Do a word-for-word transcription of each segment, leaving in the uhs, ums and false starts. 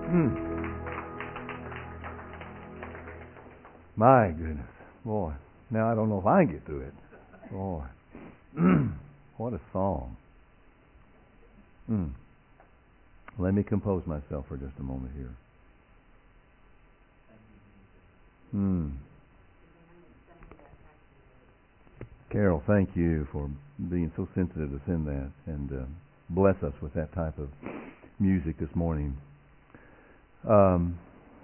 My goodness, boy. Now I don't know if I can get through it. Boy. What a song. Mm. Let me compose myself for just a moment here. Mm. Carol, thank you for being so sensitive to send that, and uh, bless us with that type of music this morning. Um,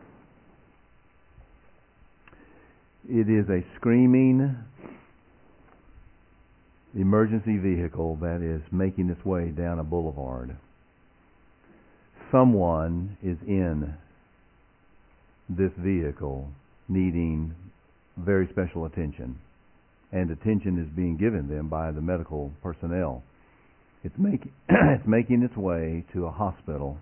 it is a screaming emergency vehicle that is making its way down a boulevard. Someone is in this vehicle needing very special attention, and attention is being given them by the medical personnel. It's making it's making its way to a hospital.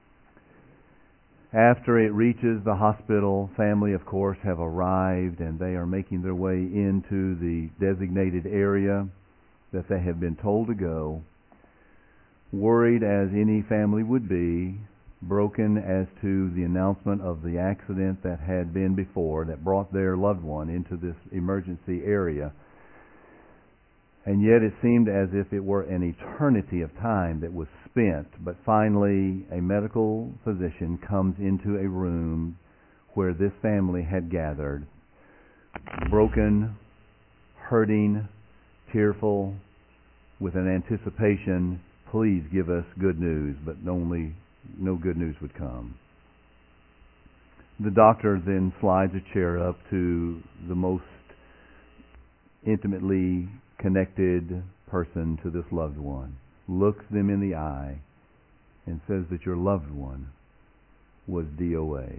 After it reaches the hospital, family, of course, have arrived, and they are making their way into the designated area that they have been told to go, worried as any family would be, broken as to the announcement of the accident that had been before that brought their loved one into this emergency area. And yet it seemed as if it were an eternity of time that was spent. But finally, a medical physician comes into a room where this family had gathered, broken, hurting, tearful, with an anticipation, please give us good news, but only no good news would come. The doctor then slides a chair up to the most intimately connected person to this loved one, looks them in the eye, and says that your loved one was D O A.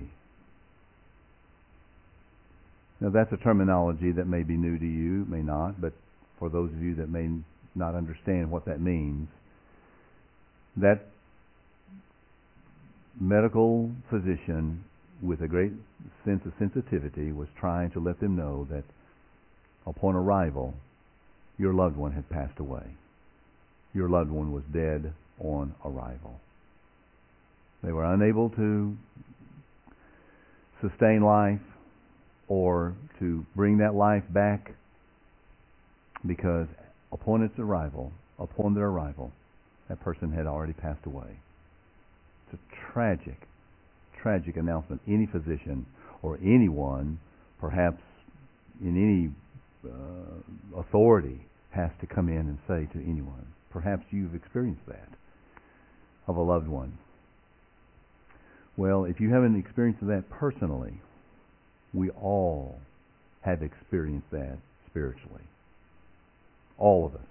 Now that's a terminology that may be new to you, may not, but for those of you that may not understand what that means, that medical physician with a great sense of sensitivity was trying to let them know that upon arrival, your loved one had passed away. Your loved one was dead on arrival. They were unable to sustain life or to bring that life back because upon its arrival, upon their arrival, that person had already passed away. It's a tragic, tragic announcement. Any physician or anyone, perhaps in any uh, authority, has to come in and say to anyone. Perhaps you've experienced that of a loved one. Well, if you haven't experienced that personally, we all have experienced that spiritually. All of us.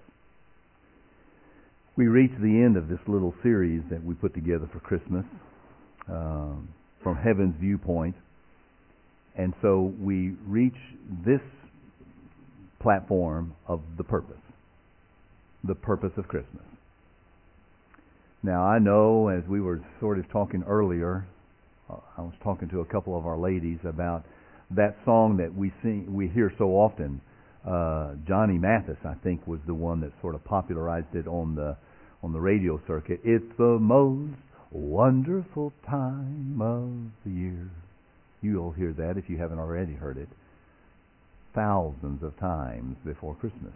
We reach the end of this little series that we put together for Christmas, um, from heaven's viewpoint. And so we reach this platform of the purpose. The purpose of Christmas. Now I know, as we were sort of talking earlier, uh, I was talking to a couple of our ladies about that song that we sing, we hear so often. Uh, Johnny Mathis, I think, was the one that sort of popularized it on the on the radio circuit. It's the most wonderful time of the year. You'll hear that if you haven't already heard it thousands of times before Christmas.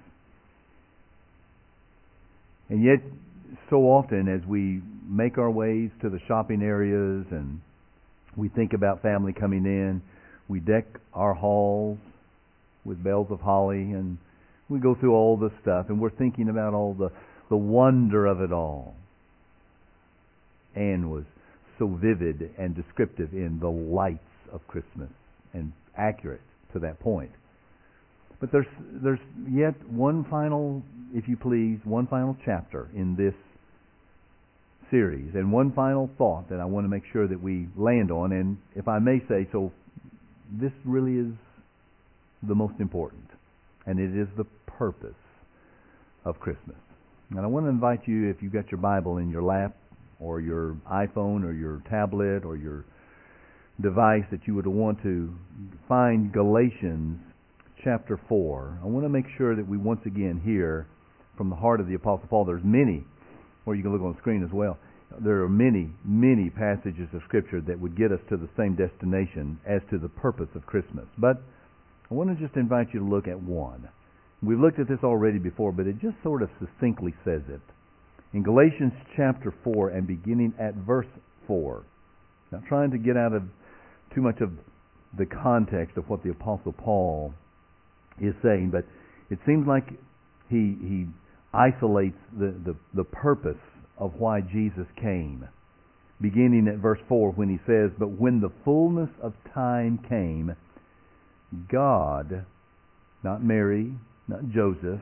And yet, so often as we make our ways to the shopping areas and we think about family coming in, we deck our halls with bells of holly, and we go through all the stuff, and we're thinking about all the, the wonder of it all. Anne was so vivid and descriptive in the lights of Christmas, and accurate to that point. But there's there's yet one final, if you please, one final chapter in this series, and one final thought that I want to make sure that we land on, and if I may say so, this really is the most important, and it is the purpose of Christmas. And I want to invite you, if you've got your Bible in your lap, or your iPhone, or your tablet, or your device, that you would want to find Galatians chapter four. I want to make sure that we once again hear from the heart of the Apostle Paul. There's many, or you can look on the screen as well. there are many, many passages of Scripture that would get us to the same destination as to the purpose of Christmas. But I want to just invite you to look at one. We've looked at this already before, but it just sort of succinctly says it. In Galatians chapter four and beginning at verse four. Not trying to get out of too much of the context of what the Apostle Paul is saying, but it seems like he he isolates the, the, the purpose of why Jesus came. Beginning at verse four when he says, "But when the fullness of time came, God," not Mary, not Joseph,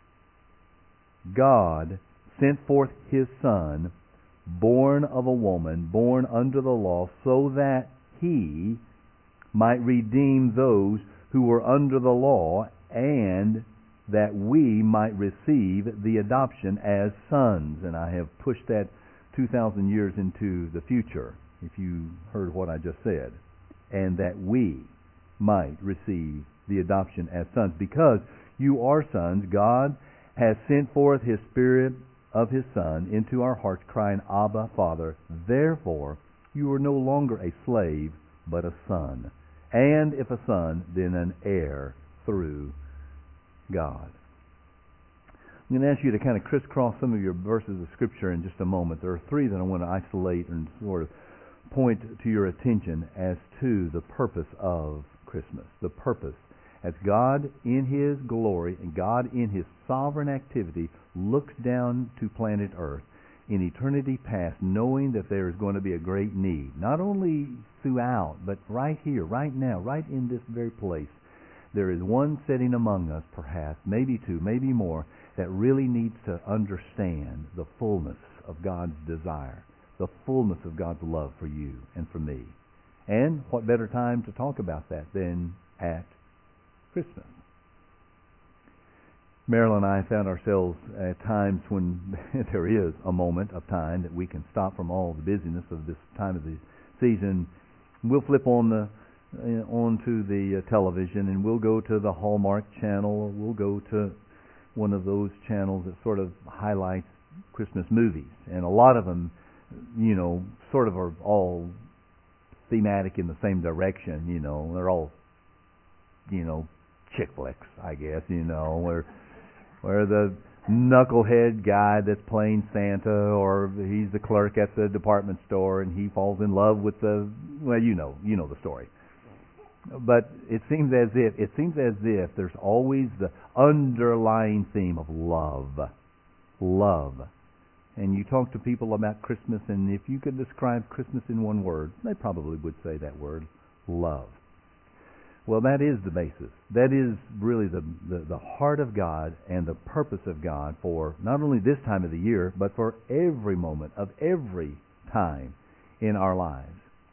"God sent forth His Son, born of a woman, born under the law, so that He might redeem those who were under the law, and that we might receive the adoption as sons." And I have pushed that two thousand years into the future, if you heard what I just said. And that we might receive the adoption as sons. Because you are sons, God has sent forth His Spirit of His Son into our hearts, crying, "Abba, Father." Therefore, you are no longer a slave, but a son. And if a son, then an heir through God. I'm going to ask you to kind of crisscross some of your verses of Scripture in just a moment. There are three that I want to isolate and sort of point to your attention as to the purpose of Christmas. The purpose. As God in His glory and God in His sovereign activity looks down to planet Earth in eternity past, knowing that there is going to be a great need, not only throughout, but right here, right now, right in this very place. There is one sitting among us, perhaps, maybe two, maybe more, that really needs to understand the fullness of God's desire, the fullness of God's love for you and for me. And what better time to talk about that than at Christmas? Marilyn and I found ourselves at times when there is a moment of time that we can stop from all the busyness of this time of the season. We'll flip on the uh, onto the uh, television, and we'll go to the Hallmark channel, or we'll go to one of those channels that sort of highlights Christmas movies. And a lot of them, you know, sort of are all thematic in the same direction. You know, they're all, you know, chick flicks, I guess. You know, where where the knucklehead guy that's playing Santa, or he's the clerk at the department store, and he falls in love with the, well, you know, you know the story. But it seems as if it seems as if there's always the underlying theme of love, love. And you talk to people about Christmas, and if you could describe Christmas in one word, they probably would say that word, love. Well, that is the basis. That is really the, the, the heart of God and the purpose of God for not only this time of the year, but for every moment of every time in our lives.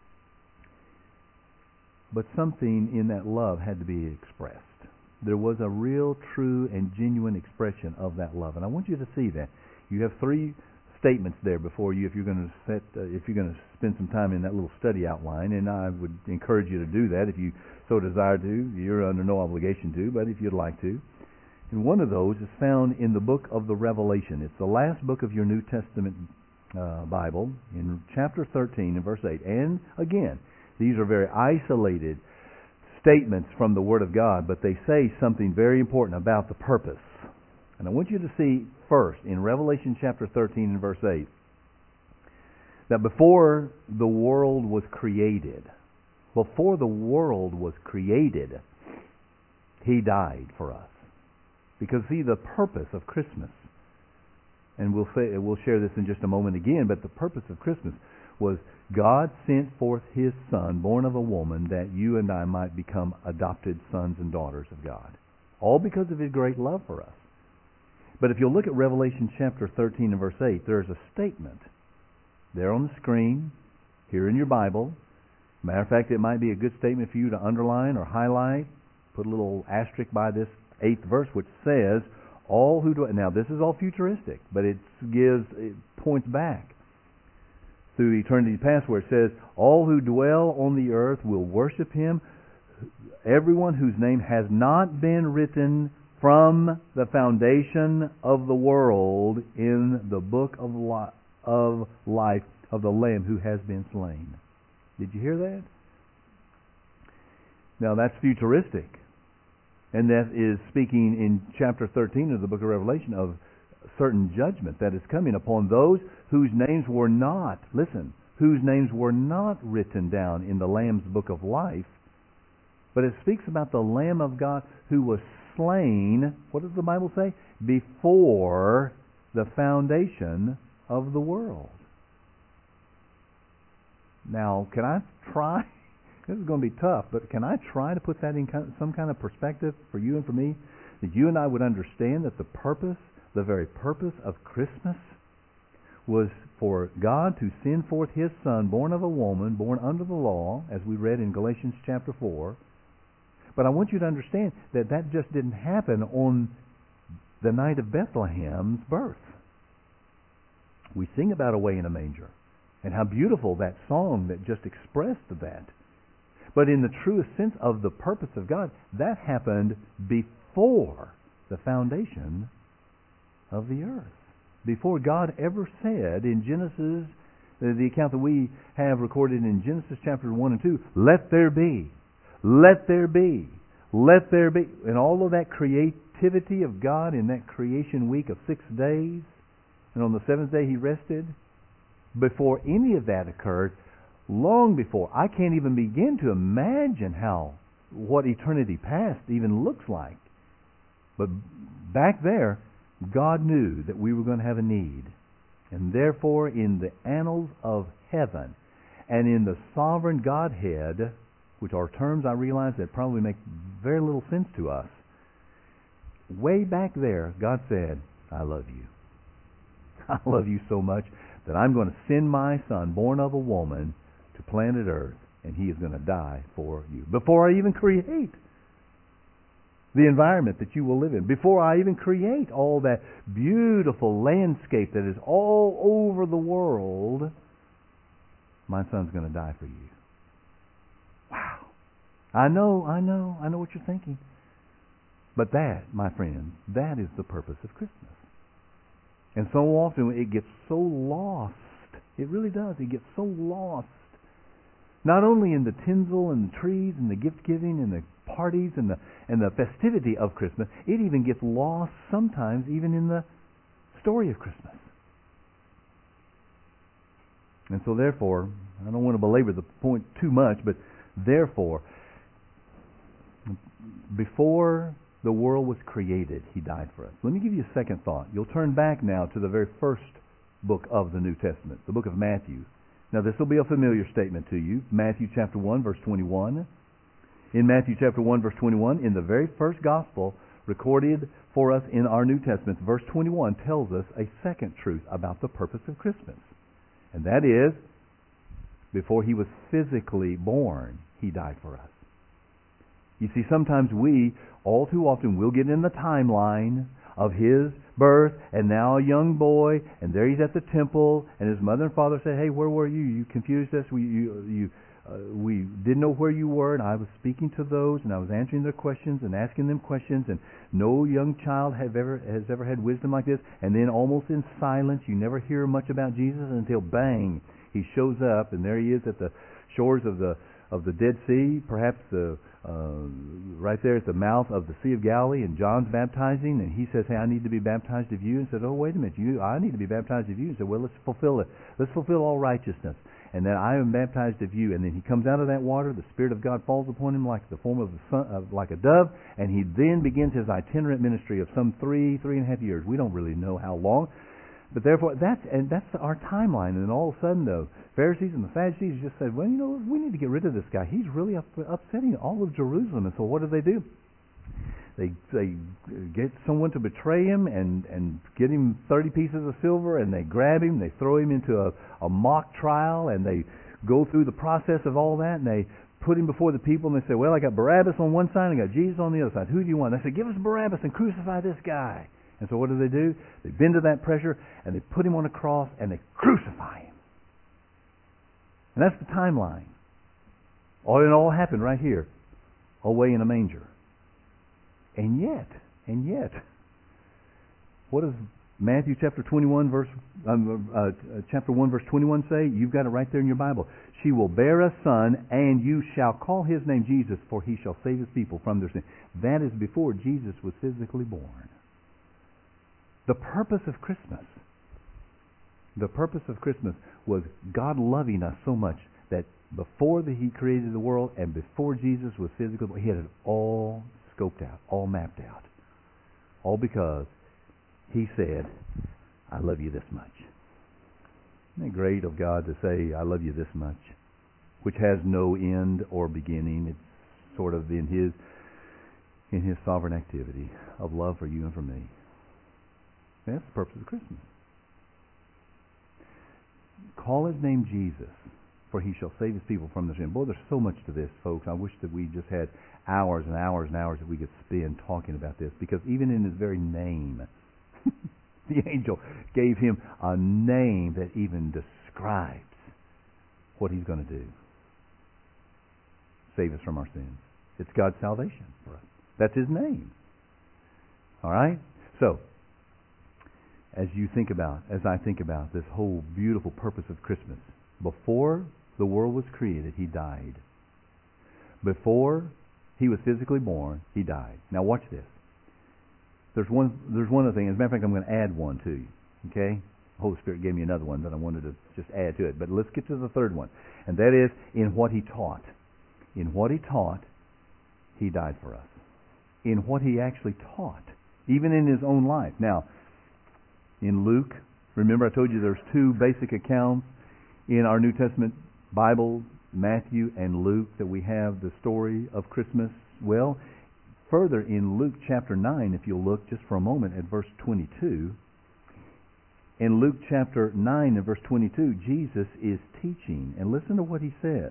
But something in that love had to be expressed. There was a real, true, and genuine expression of that love. And I want you to see that. You have three statements there before you if you're going to set, uh, if you're going to spend some time in that little study outline, and I would encourage you to do that if you so desire to. You're under no obligation to, but if you'd like to. And one of those is found in the book of the Revelation. It's the last book of your New Testament uh, Bible, in chapter thirteen and verse eight. And again, these are very isolated statements from the Word of God, but they say something very important about the purpose. And I want you to see first, in Revelation chapter thirteen and verse eight, that before the world was created, before the world was created, He died for us. Because, see, the purpose of Christmas, and we'll say, we'll share this in just a moment again, but the purpose of Christmas was God sent forth His Son, born of a woman, that you and I might become adopted sons and daughters of God. All because of His great love for us. But if you'll look at Revelation chapter thirteen and verse eight, there's a statement there on the screen, here in your Bible. Matter of fact, it might be a good statement for you to underline or highlight. Put a little asterisk by this eighth verse, which says, all who do... Now, this is all futuristic, but it gives, it points back through eternity past, where it says, all who dwell on the earth will worship Him, everyone whose name has not been written from the foundation of the world in the book of, li- of life of the Lamb who has been slain. Did you hear that? Now that's futuristic. And that is speaking in chapter thirteen of the book of Revelation of certain judgment that is coming upon those whose names were not, listen, whose names were not written down in the Lamb's book of life. But it speaks about the Lamb of God who was slain, what does the Bible say? Before the foundation of the world. Now, can I try? This is going to be tough, but can I try to put that in some kind of perspective for you and for me? That you and I would understand that the purpose, the very purpose of Christmas was for God to send forth His Son, born of a woman, born under the law, as we read in Galatians chapter four. But I want you to understand that that just didn't happen on the night of Bethlehem's birth. We sing about away in a manger, and how beautiful that song that just expressed that. But in the truest sense of the purpose of God, that happened before the foundation of the earth. Before God ever said in Genesis, the account that we have recorded in Genesis chapter one and two, let there be, let there be, let there be. And all of that creativity of God in that creation week of six days, and on the seventh day He rested. Before any of that occurred, long before, I can't even begin to imagine how, what eternity past even looks like. But back there, God knew that we were going to have a need. And therefore, in the annals of heaven, and in the sovereign Godhead, which are terms I realize that probably make very little sense to us, way back there, God said, I love you. I love you so much that I'm going to send my Son, born of a woman, to planet Earth, and He is going to die for you. Before I even create the environment that you will live in, before I even create all that beautiful landscape that is all over the world, my Son's going to die for you. Wow. I know, I know, I know what you're thinking. But that, my friend, that is the purpose of Christmas. And so often it gets so lost. It really does. It gets so lost. Not only in the tinsel and the trees and the gift giving and the parties and the and the festivity of Christmas, it even gets lost sometimes even in the story of Christmas. And so therefore, I don't want to belabor the point too much, but therefore, before the world was created, He died for us. Let me give you a second thought. You'll turn back now to the very first book of the New Testament, the book of Matthew. Now this will be a familiar statement to you. Matthew chapter one, verse twenty-one. In Matthew chapter one, verse twenty-one, in the very first gospel recorded for us in our New Testament, verse twenty-one tells us a second truth about the purpose of Christmas. And that is, before He was physically born, He died for us. You see, sometimes we, all too often, will get in the timeline of His birth, and now a young boy, and there He's at the temple, and His mother and father say, hey, where were you? You confused us. We, you, you, uh, we didn't know where you were, and I was speaking to those, and I was answering their questions and asking them questions, and no young child have ever has ever had wisdom like this. And then almost in silence, you never hear much about Jesus until bang, He shows up, and there He is at the shores of the of the Dead Sea, perhaps the uh, right there at the mouth of the Sea of Galilee, and John's baptizing, and he says, hey, I need to be baptized of you. And said, oh, wait a minute, you, I need to be baptized of you. And said, well, let's fulfill it. Let's fulfill all righteousness. And then I am baptized of you. And then he comes out of that water, the Spirit of God falls upon him like the form of the son, uh, like a dove, and he then begins his itinerant ministry of some three, three and a half years. We don't really know how long. But therefore, that's and that's our timeline. And then all of a sudden, the Pharisees and the Sadducees just said, well, you know, we need to get rid of this guy. He's really up, upsetting all of Jerusalem. And so what do they do? They they get someone to betray him and, and get him thirty pieces of silver, and they grab him, they throw him into a, a mock trial, and they go through the process of all that, and they put him before the people, and they say, well, I got Barabbas on one side, and I got Jesus on the other side. Who do you want? They say, give us Barabbas and crucify this guy. And so what do they do? They bend to that pressure, and they put him on a cross, and they crucify him. And that's the timeline. All it all happened right here, away in a manger. And yet, and yet, what does Matthew chapter twenty-one verse um, uh, chapter one verse twenty-one say? You've got it right there in your Bible. She will bear a son, and you shall call his name Jesus, for he shall save his people from their sin. That is before Jesus was physically born. The purpose of Christmas, the purpose of Christmas was God loving us so much that before the, He created the world and before Jesus was physically born, He had it all scoped out, all mapped out. All because He said, I love you this much. Isn't it great of God to say, I love you this much? Which has no end or beginning. It's sort of in His in His sovereign activity of love for you and for me. That's the purpose of Christmas. Call His name Jesus, for He shall save His people from their sin. Boy, there's so much to this, folks. I wish that we just had hours and hours and hours that we could spend talking about this, because even in His very name, the angel gave Him a name that even describes what He's going to do. Save us from our sins. It's God's salvation for us. That's His name. All right? So, as you think about, as I think about this whole beautiful purpose of Christmas, before the world was created, He died. Before He was physically born, He died. Now watch this. There's one there's one other thing. As a matter of fact, I'm going to add one to you. Okay? The Holy Spirit gave me another one, but I wanted to just add to it. But let's get to the third one. And that is in what He taught. In what He taught, He died for us. In what He actually taught. Even in His own life. Now, in Luke, remember I told you there's two basic accounts in our New Testament Bible, Matthew and Luke, that we have the story of Christmas. Well, further in Luke chapter nine, if you'll look just for a moment at verse twenty-two, in Luke chapter nine and verse twenty-two, Jesus is teaching. And listen to what He says.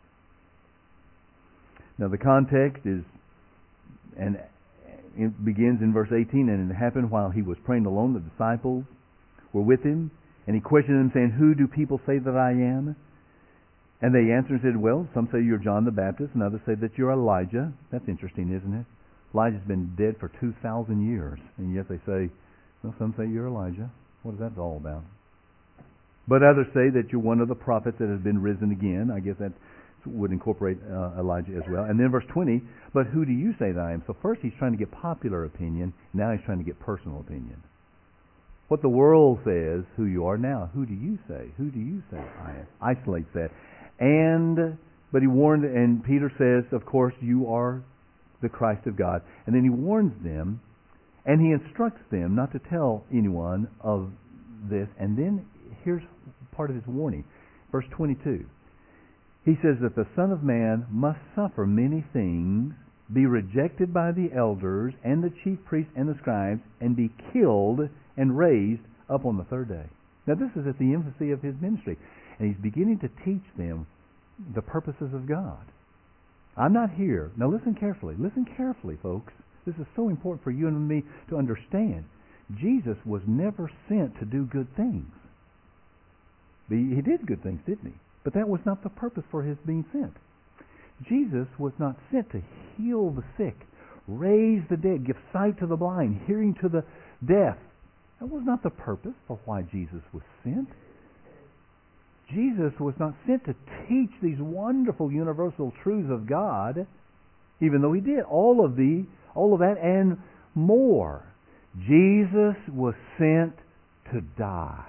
Now the context is, and it begins in verse eighteen, and it happened while He was praying alone, the disciples were with Him, and He questioned them, saying, Who do people say that I am? And they answered and said, Well, some say you're John the Baptist, and others say that you're Elijah. That's interesting, isn't it? Elijah's been dead for two thousand years, and yet they say, well, some say you're Elijah. What is that all about? But others say that you're one of the prophets that has been risen again. I guess that would incorporate uh, Elijah as well. And then verse twenty, but who do you say that I am? So first He's trying to get popular opinion. Now He's trying to get personal opinion. What the world says who you are now, who do you say? Who do you say I am? Isolates that. And, but He warned, and Peter says, of course, you are the Christ of God. And then He warns them, and He instructs them not to tell anyone of this. And then here's part of His warning. Verse twenty-two. He says that the Son of Man must suffer many things, be rejected by the elders and the chief priests and the scribes, and be killed and raised up on the third day. Now this is at the infancy of His ministry. And He's beginning to teach them the purposes of God. I'm not here. Now listen carefully. Listen carefully, folks. This is so important for you and me to understand. Jesus was never sent to do good things. He did good things, didn't He? But that was not the purpose for His being sent. Jesus was not sent to heal the sick, raise the dead, give sight to the blind, hearing to the deaf. That was not the purpose for why Jesus was sent. Jesus was not sent to teach these wonderful universal truths of God, even though He did all of the, all of that and more. Jesus was sent to die.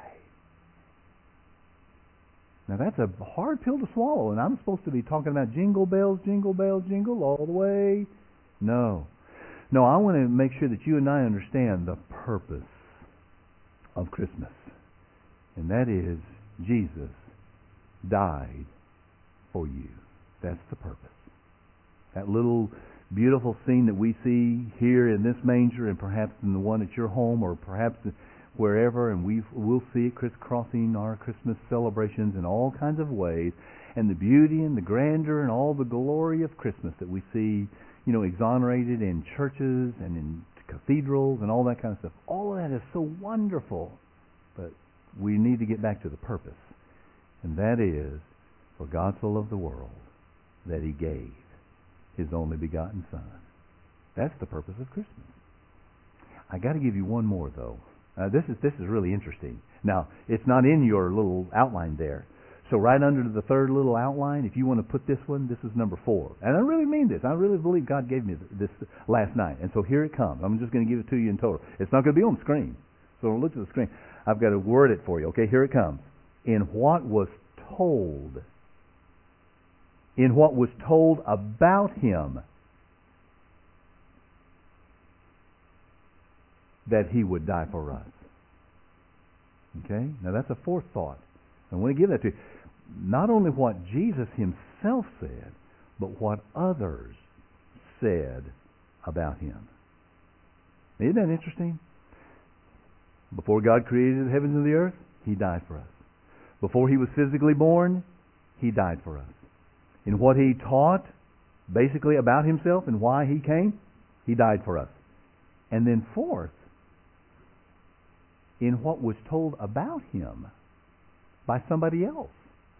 Now that's a hard pill to swallow, and I'm supposed to be talking about jingle bells, jingle bells, jingle all the way. No. No, I want to make sure that you and I understand the purpose of Christmas. And that is, Jesus died for you. That's the purpose. That little beautiful scene that we see here in this manger, and perhaps in the one at your home, or perhaps wherever, and we we'll see it crisscrossing our Christmas celebrations in all kinds of ways, and the beauty and the grandeur and all the glory of Christmas that we see, you know, exonerated in churches and in cathedrals and all that kind of stuff. All of that is so wonderful, but we need to get back to the purpose, and that is, for God so loved the world that He gave His only begotten Son. That's the purpose of Christmas. I got to give you one more, though. Uh, this is this is really interesting. Now, it's not in your little outline there. So right under the third little outline, if you want to put this one, this is number four. And I really mean this. I really believe God gave me this last night. And so here it comes. I'm just going to give it to you in total. It's not going to be on the screen. So look at the screen. I've got to word it for you. Okay, here it comes. In what was told, in what was told about him, that he would die for us. Okay? Now that's a fourth thought. I want to give that to you. Not only what Jesus himself said, but what others said about him. Isn't that interesting? Before God created the heavens and the earth, he died for us. Before he was physically born, he died for us. In what he taught, basically about himself and why he came, he died for us. And then fourth, in what was told about him by somebody else,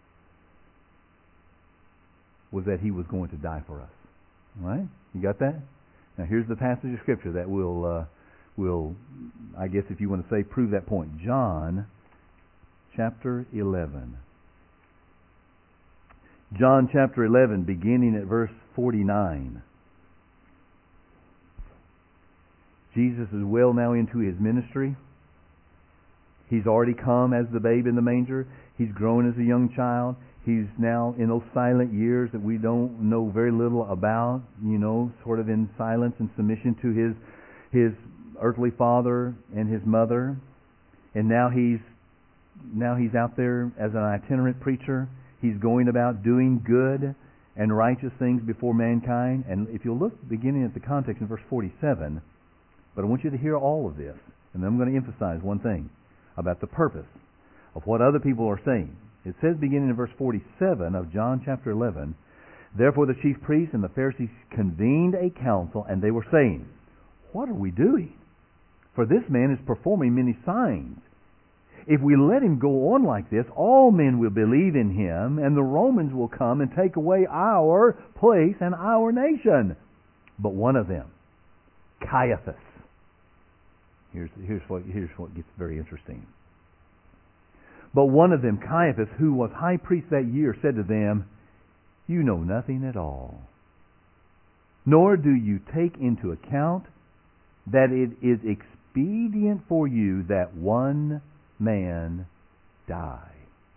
was that he was going to die for us. All right? You got that? Now here's the passage of Scripture that will, uh, will, I guess if you want to say, prove that point. John chapter eleven. John chapter eleven, beginning at verse forty-nine. Jesus is well now into his ministry. He's already come as the babe in the manger. He's grown as a young child. He's now in those silent years that we don't know very little about, you know, sort of in silence and submission to his his earthly father and his mother. And now he's now he's out there as an itinerant preacher. He's going about doing good and righteous things before mankind. And if you'll look beginning at the context in verse forty-seven, but I want you to hear all of this. And then I'm going to emphasize one thing about the purpose of what other people are saying. It says beginning in verse forty-seven of John chapter eleven, therefore the chief priests and the Pharisees convened a council, and they were saying, what are we doing? For this man is performing many signs. If we let him go on like this, all men will believe in him, and the Romans will come and take away our place and our nation. But one of them, Caiaphas, here's, here's, what, here's what gets very interesting. But one of them, Caiaphas, who was high priest that year, said to them, you know nothing at all, nor do you take into account that it is expedient for you that one man die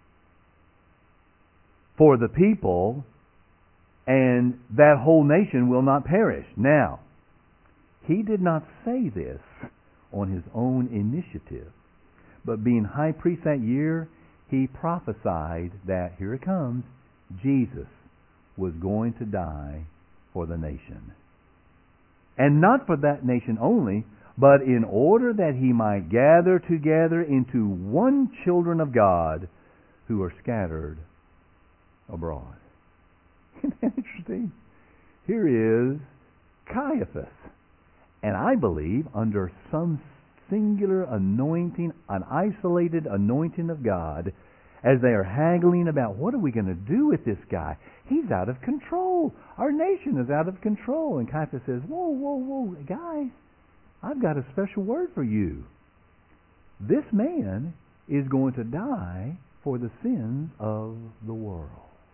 for the people, and that whole nation will not perish. Now, he did not say this on his own initiative, but being high priest that year, he prophesied that, here it comes, Jesus was going to die for the nation. And not for that nation only, but in order that he might gather together into one children of God who are scattered abroad. Isn't that interesting? Here is Caiaphas. And I believe under some singular anointing, an isolated anointing of God, as they are haggling about what are we going to do with this guy? He's out of control. Our nation is out of control. And Caiaphas says, whoa, whoa, whoa, guys, I've got a special word for you. This man is going to die for the sins of the world.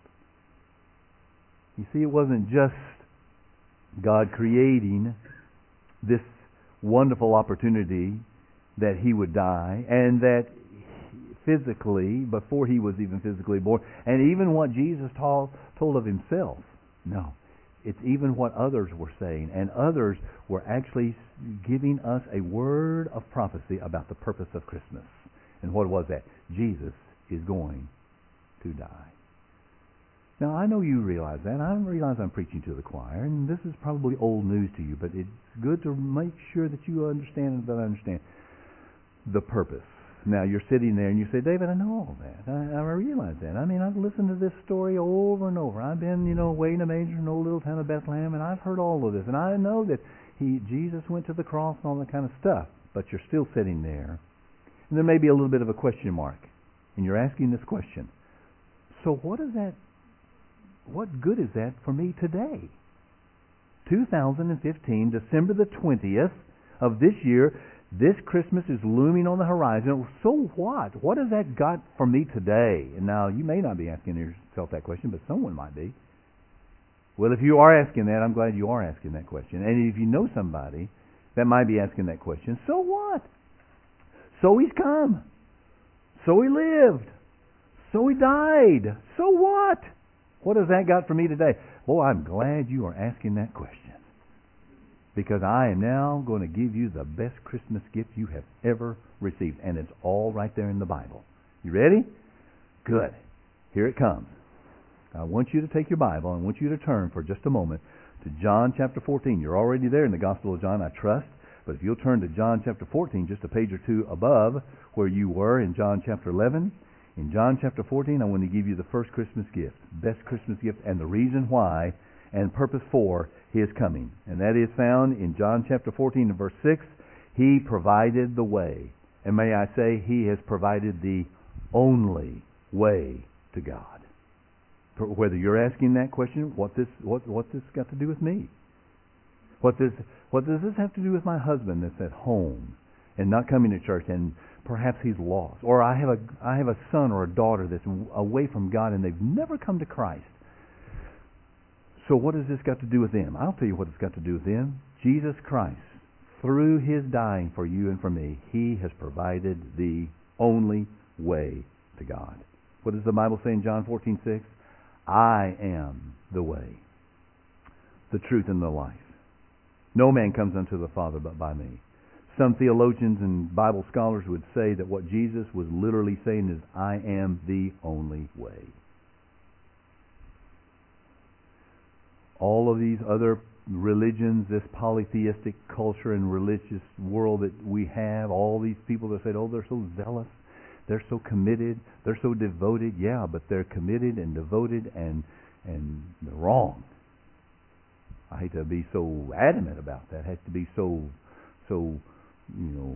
You see, it wasn't just God creating this wonderful opportunity that he would die, and that physically, before he was even physically born, and even what Jesus told, told of himself. No. It's even what others were saying, and others were actually giving us a word of prophecy about the purpose of Christmas. And what was that? Jesus is going to die. Now, I know you realize that. I realize I'm preaching to the choir, and this is probably old news to you, but it's good to make sure that you understand and that I understand the purpose. Now, you're sitting there and you say, David, I know all that. I, I realize that. I mean, I've listened to this story over and over. I've been, you know, away in a manger in the old little town of Bethlehem, and I've heard all of this. And I know that he, Jesus went to the cross and all that kind of stuff. But you're still sitting there, and there may be a little bit of a question mark. And you're asking this question. So what is that? What good is that for me today? two thousand fifteen, December the twentieth of this year, This Christmas is looming on the horizon. So what? What has that got for me today? And now, you may not be asking yourself that question, but someone might be. Well, if you are asking that, I'm glad you are asking that question. And if you know somebody that might be asking that question, so what? So He's come. So He lived. So He died. So what? What has that got for me today? Well, I'm glad you are asking that question. Because I am now going to give you the best Christmas gift you have ever received. And it's all right there in the Bible. You ready? Good. Here it comes. I want you to take your Bible and I want you to turn for just a moment to John chapter fourteen. You're already there in the Gospel of John, I trust. But if you'll turn to John chapter fourteen, just a page or two above where you were in John chapter eleven. In John chapter fourteen, I want to give you the first Christmas gift, best Christmas gift, and the reason why and purpose for His coming. And that is found in John chapter fourteen and verse six. He provided the way. And may I say, He has provided the only way to God. Whether you're asking that question, what this what what this got to do with me? What this what does this have to do with my husband that's at home and not coming to church, and perhaps he's lost, or I have a I have a son or a daughter that's away from God and they've never come to Christ. So what has this got to do with them? I'll tell you what it's got to do with them. Jesus Christ, through His dying for you and for me, He has provided the only way to God. What does the Bible say in John fourteen six? I am the way, the truth, and the life. No man comes unto the Father but by me. Some theologians and Bible scholars would say that what Jesus was literally saying is, I am the only way. All of these other religions, this polytheistic culture and religious world that we have, all these people that said, oh, they're so zealous, they're so committed, they're so devoted. Yeah, but they're committed and devoted and and they're wrong. I hate to be so adamant about that. I hate to be so, so, you know,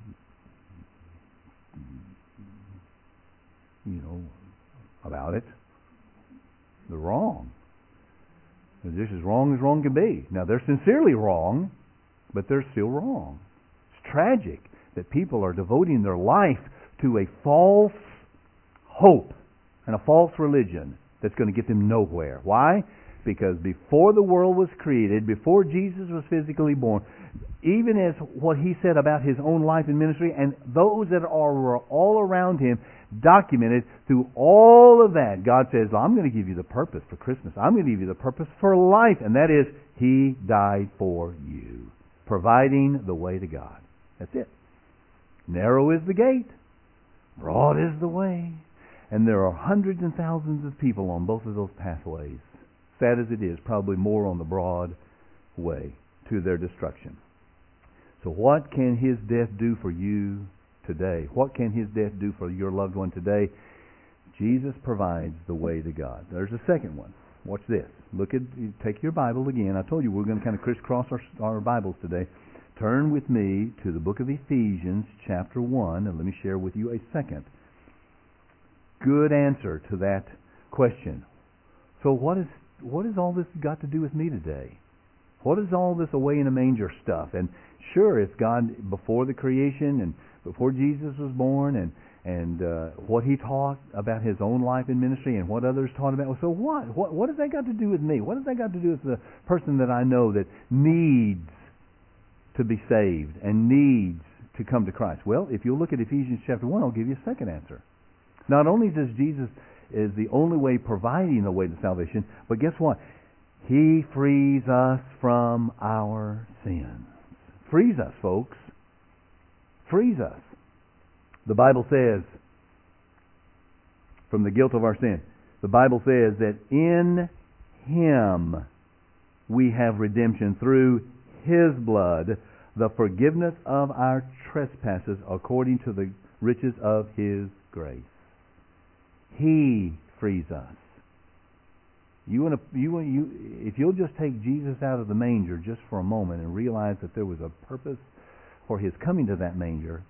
you know, about it. They're wrong. They're just as wrong as wrong can be. Now, they're sincerely wrong, but they're still wrong. It's tragic that people are devoting their life to a false hope and a false religion that's going to get them nowhere. Why? Because before the world was created, before Jesus was physically born, even as what He said about His own life and ministry, and those that are all around Him, documented through all of that, God says, well, I'm going to give you the purpose for Christmas. I'm going to give you the purpose for life, and that is, He died for you, providing the way to God. That's it. Narrow is the gate. Broad is the way. And there are hundreds and thousands of people on both of those pathways. Sad as it is, probably more on the broad way to their destruction. So what can His death do for you today? What can His death do for your loved one today? Jesus provides the way to God. There's a second one. Watch this. Look at, take your Bible again. I told you we're going to kind of crisscross our, our Bibles today. Turn with me to the book of Ephesians, chapter one, and let me share with you a second good answer to that question. So what is what has all this got to do with me today? What is all this away in a manger stuff? And sure, it's God before the creation and before Jesus was born, and and uh, what He taught about His own life and ministry, and what others taught about. So what? What what has that got to do with me? What has that got to do with the person that I know that needs to be saved and needs to come to Christ? Well, if you'll look at Ephesians chapter one, I'll give you a second answer. Not only does Jesus is the only way providing the way to salvation, but guess what? He frees us from our sins. Frees us, folks. Frees us. The Bible says, from the guilt of our sin, the Bible says that in Him we have redemption through His blood, the forgiveness of our trespasses according to the riches of His grace. He frees us. You want to, you, you, if you'll just take Jesus out of the manger just for a moment and realize that there was a purpose for His coming to that manger,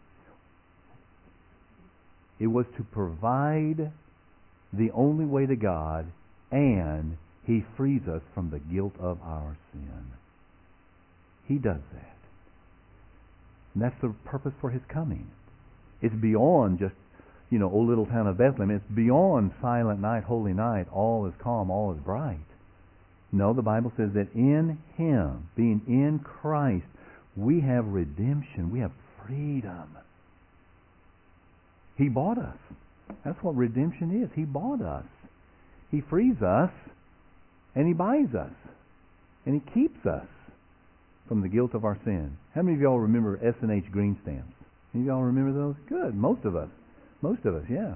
it was to provide the only way to God, and He frees us from the guilt of our sin. He does that. And that's the purpose for His coming. It's beyond just, you know, oh little town of Bethlehem. It's beyond silent night, holy night, all is calm, all is bright. No, the Bible says that in Him, being in Christ, we have redemption. We have freedom. He bought us. That's what redemption is. He bought us. He frees us, and He buys us, and He keeps us from the guilt of our sin. How many of y'all remember S and H green stamps? Any of y'all remember those? Good. Most of us. Most of us, yeah.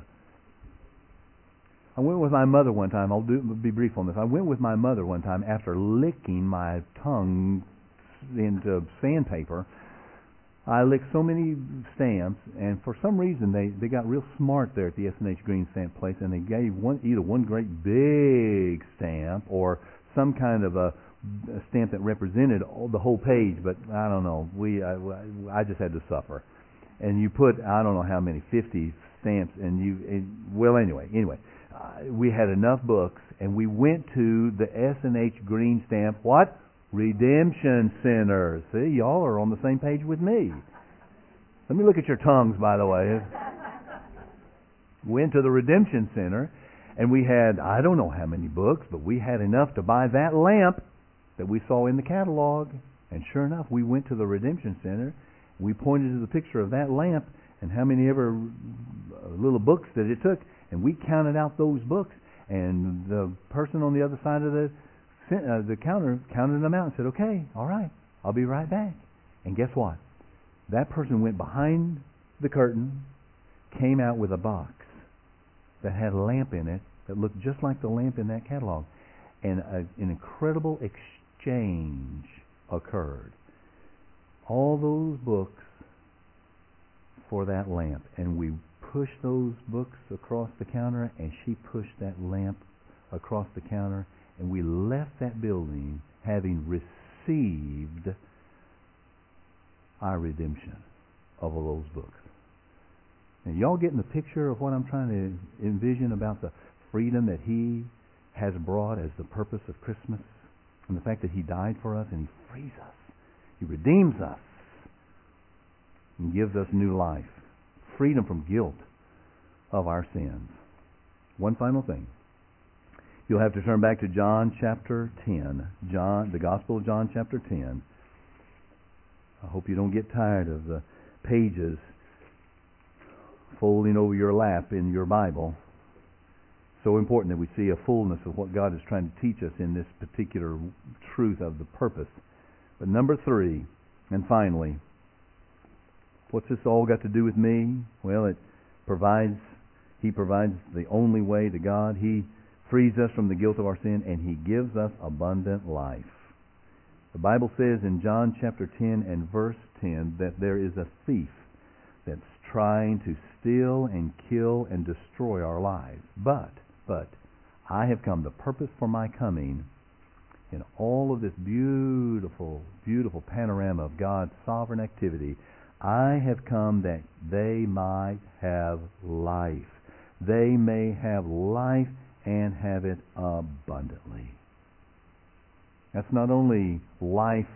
I went with my mother one time. I'll do, be brief on this. I went with my mother one time after licking my tongue into sandpaper. I licked so many stamps, and for some reason they, they got real smart there at the S and H Green Stamp place, and they gave one either one great big stamp or some kind of a, a stamp that represented all, the whole page. But I don't know. We I, I just had to suffer. And you put I don't know how many fifty stamps, and you and, well anyway anyway uh, we had enough books, and we went to the S and H Green Stamp what? Redemption Center. See, y'all are on the same page with me. Let me look at your tongues, by the way. Went to the Redemption Center, and we had, I don't know how many books, but we had enough to buy that lamp that we saw in the catalog. And sure enough, we went to the Redemption Center. We pointed to the picture of that lamp and how many ever little books that it took, and we counted out those books. And the person on the other side of the Uh, the counter counted them out and said, okay, all right, I'll be right back. And guess what? That person went behind the curtain, came out with a box that had a lamp in it that looked just like the lamp in that catalog. And a, an incredible exchange occurred. All those books for that lamp. And we pushed those books across the counter, and she pushed that lamp across the counter. And we left that building having received our redemption of all those books. And y'all getting the picture of what I'm trying to envision about the freedom that He has brought as the purpose of Christmas, and the fact that He died for us and He frees us. He redeems us and gives us new life. Freedom from guilt of our sins. One final thing. You'll have to turn back to John chapter ten. John, the Gospel of John chapter ten. I hope you don't get tired of the pages folding over your lap in your Bible. So important that we see a fullness of what God is trying to teach us in this particular truth of the purpose. But number three, and finally, what's this all got to do with me? Well, it provides, He provides the only way to God. He frees us from the guilt of our sin, and He gives us abundant life. The Bible says in John chapter ten and verse ten that there is a thief that's trying to steal and kill and destroy our lives. But, but, I have come, the purpose for my coming, in all of this beautiful, beautiful panorama of God's sovereign activity, I have come that they might have life. They may have life and have it abundantly. That's not only life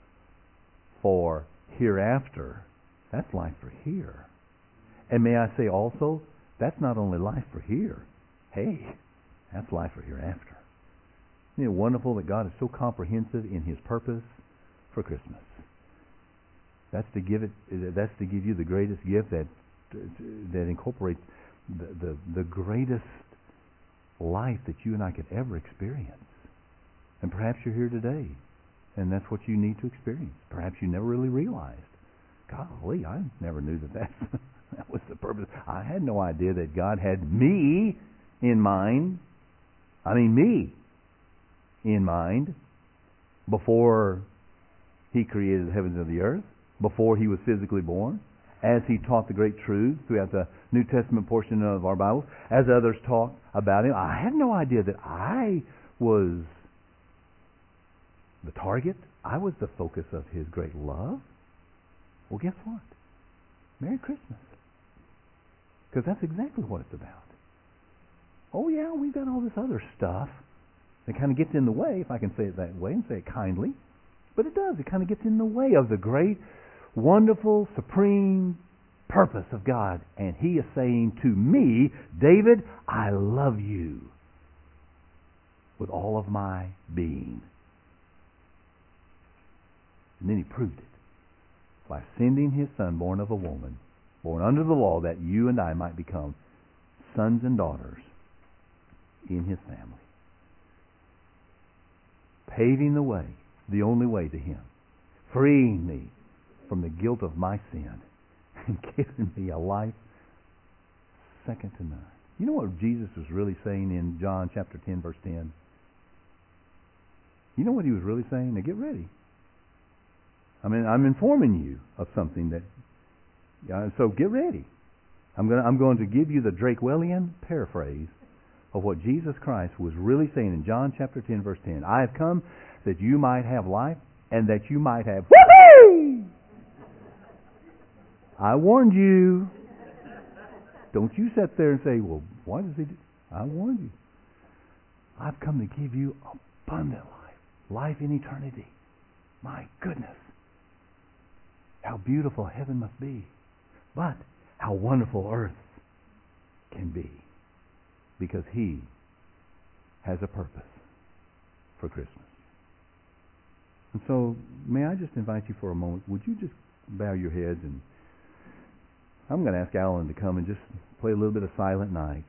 for hereafter, that's life for here. And may I say also, that's not only life for here. Hey, that's life for hereafter. Isn't it wonderful that God is so comprehensive in His purpose for Christmas? That's to give it. That's to give you the greatest gift that that incorporates the the, the greatest life that you and I could ever experience. And perhaps you're here today, and that's what you need to experience. Perhaps you never really realized. Golly, I never knew that that's, that was the purpose. I had no idea that God had me in mind. I mean, me in mind before He created the heavens and the earth, before He was physically born, as He taught the great truths throughout the New Testament portion of our Bible, as others talk about Him. I had no idea that I was the target. I was the focus of His great love. Well, guess what? Merry Christmas. Because that's exactly what it's about. Oh yeah, we've got all this other stuff that kind of gets in the way, if I can say it that way and say it kindly. But it does. It kind of gets in the way of the great, wonderful, supreme purpose of God. And He is saying to me, David, I love you with all of my being. And then He proved it by sending His Son, born of a woman, born under the law, that you and I might become sons and daughters in His family. Paving the way, the only way to Him. Freeing me from the guilt of my sin. And giving me a life second to none. You know what Jesus was really saying in John chapter ten, verse ten? You know what He was really saying? Now get ready. I mean, I'm informing you of something that... Uh, so get ready. I'm going to, I'm going to give you the Drakewellian paraphrase of what Jesus Christ was really saying in John chapter ten, verse ten. I have come that you might have life and that you might have... Whoopee! I warned you. Don't you sit there and say, well, why does He do... I warned you. I've come to give you abundant life. Life in eternity. My goodness. How beautiful heaven must be. But how wonderful earth can be. Because He has a purpose for Christmas. And so, may I just invite you for a moment, would you just bow your heads, and I'm going to ask Alan to come and just play a little bit of Silent Night.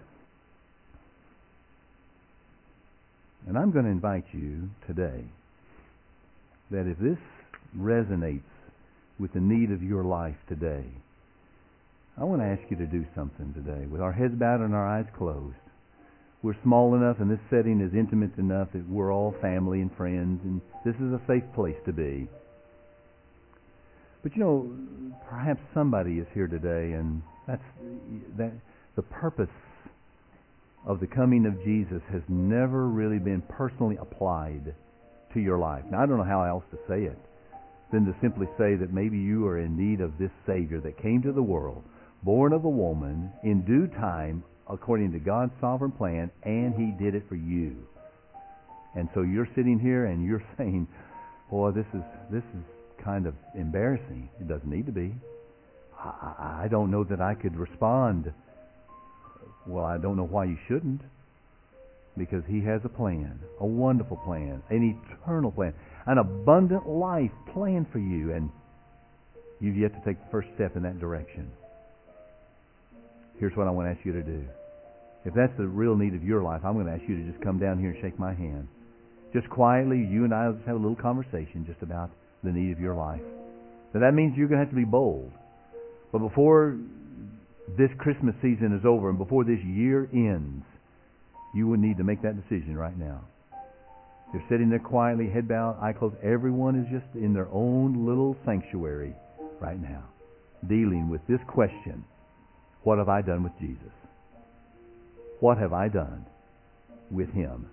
And I'm going to invite you today that if this resonates with the need of your life today, I want to ask you to do something today. With our heads bowed and our eyes closed, we're small enough and this setting is intimate enough that we're all family and friends, and this is a safe place to be. But you know, perhaps somebody is here today, and that's that the purpose of the coming of Jesus has never really been personally applied to your life. Now, I don't know how else to say it than to simply say that maybe you are in need of this Savior that came to the world, born of a woman, in due time, according to God's sovereign plan, and He did it for you. And so you're sitting here and you're saying, boy, this is this is kind of embarrassing. It doesn't need to be. I, I don't know that I could respond. Well, I don't know why you shouldn't. Because He has a plan, a wonderful plan, an eternal plan, an abundant life planned for you, and you've yet to take the first step in that direction. Here's what I want to ask you to do. If that's the real need of your life, I'm going to ask you to just come down here and shake my hand. Just quietly, you and I will just have a little conversation just about the need of your life. Now that means you're going to have to be bold. But before this Christmas season is over and before this year ends, you would need to make that decision right now. You're sitting there quietly, head bowed, eye closed. Everyone is just in their own little sanctuary right now, dealing with this question: what have I done with Jesus? What have I done with Him?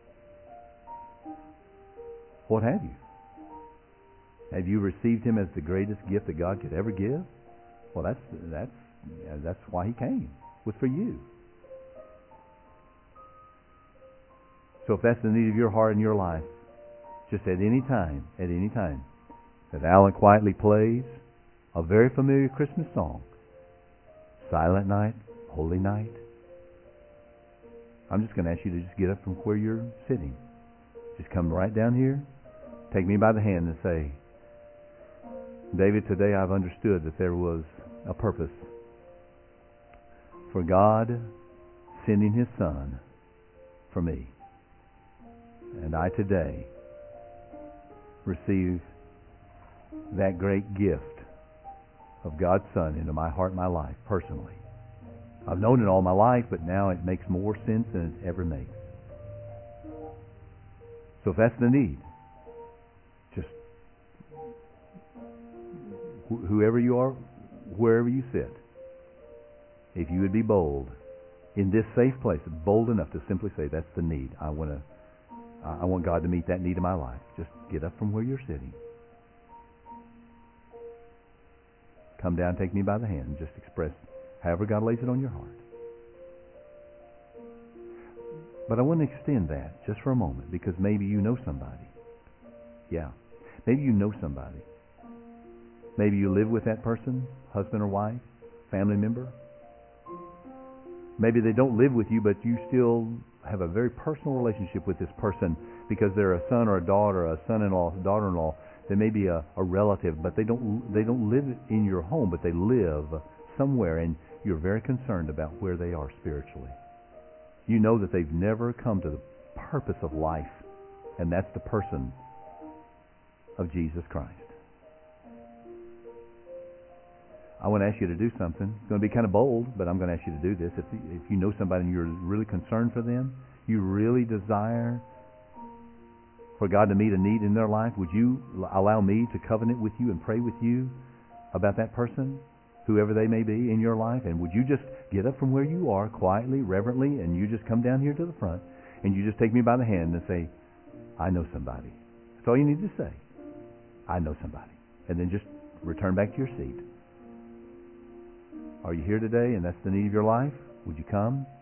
What have you? Have you received Him as the greatest gift that God could ever give? Well, that's that's that's why He came. It was for you. So if that's the need of your heart and your life, just at any time, at any time, that Alan quietly plays a very familiar Christmas song, Silent Night, Holy Night, I'm just going to ask you to just get up from where you're sitting. Just come right down here, take me by the hand and say, David, today I've understood that there was a purpose for God sending His Son for me. And I today receive that great gift of God's Son into my heart and my life personally. I've known it all my life, but now it makes more sense than it ever makes. So if that's the need, just wh- whoever you are, wherever you sit, if you would be bold in this safe place, bold enough to simply say, that's the need. I want to I want God to meet that need in my life. Just get up from where you're sitting. Come down, take me by the hand, and just express however God lays it on your heart. But I want to extend that just for a moment, because maybe you know somebody. Yeah. Maybe you know somebody Maybe you live with that person, husband or wife, family member. Maybe they don't live with you, but you still have a very personal relationship with this person because they're a son or a daughter, a son-in-law, daughter-in-law. They may be a, a relative, but they don't they don't live in your home, but they live somewhere, and you're very concerned about where they are spiritually. You know that they've never come to the purpose of life, and that's the person of Jesus Christ. I want to ask you to do something. It's going to be kind of bold, but I'm going to ask you to do this. If you, if you know somebody and you're really concerned for them, you really desire for God to meet a need in their life, would you allow me to covenant with you and pray with you about that person, whoever they may be in your life? And would you just get up from where you are quietly, reverently, and you just come down here to the front, and you just take me by the hand and say, I know somebody. That's all you need to say. I know somebody. And then just return back to your seat. Are you here today and that's the need of your life? Would you come?